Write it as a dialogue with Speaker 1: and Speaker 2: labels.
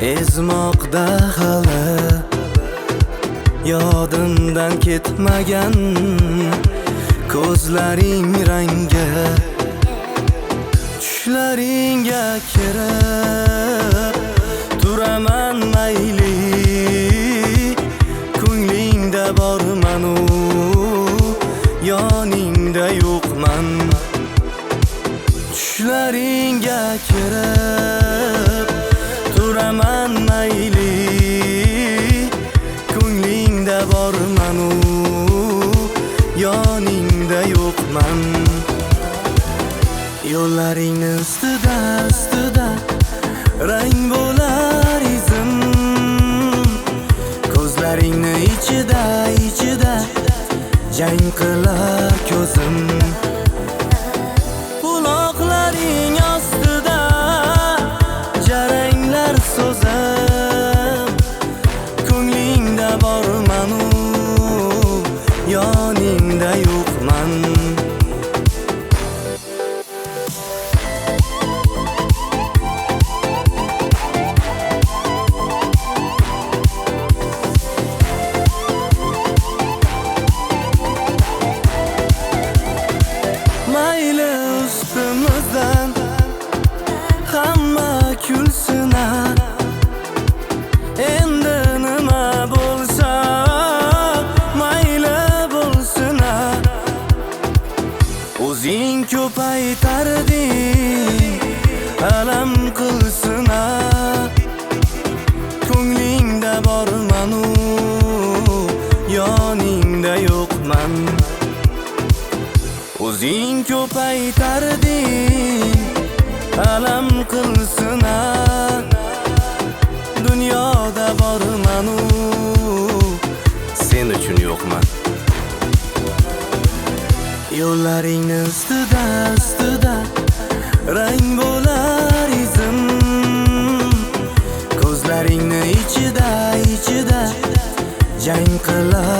Speaker 1: ezmoqda hali yodimdan ketmagan ko'zlaring rangi, tushlaringga kirib turaman mayli, ko'nglingda borman u yoningda yo'qman. Tushlaringga kirib turaman mayli, ko'nglingda borman u yoningda yo'qman. Yo'llaringni ustida rang bo'lar izim, ko'zlaringni ichida jang qilar ko'zim. Quloqlaring ostida jaranglar so'zim, ko'nglingda borman u yoningda yo'qman. Mayli ustimizdan hamma kulsin, endi nima bo'lsa mayli bo'lsin. O'zing ko'paytarding alam qilsin, ko'nglingda borman u yoningda yo'qman. O'zing ko'paytarding alam qilsin, dunyoda borman u sen uchun yo'qman. Yo'llaringni ustida rang bo'lar izim, ko'zlaringni ichida jang qilar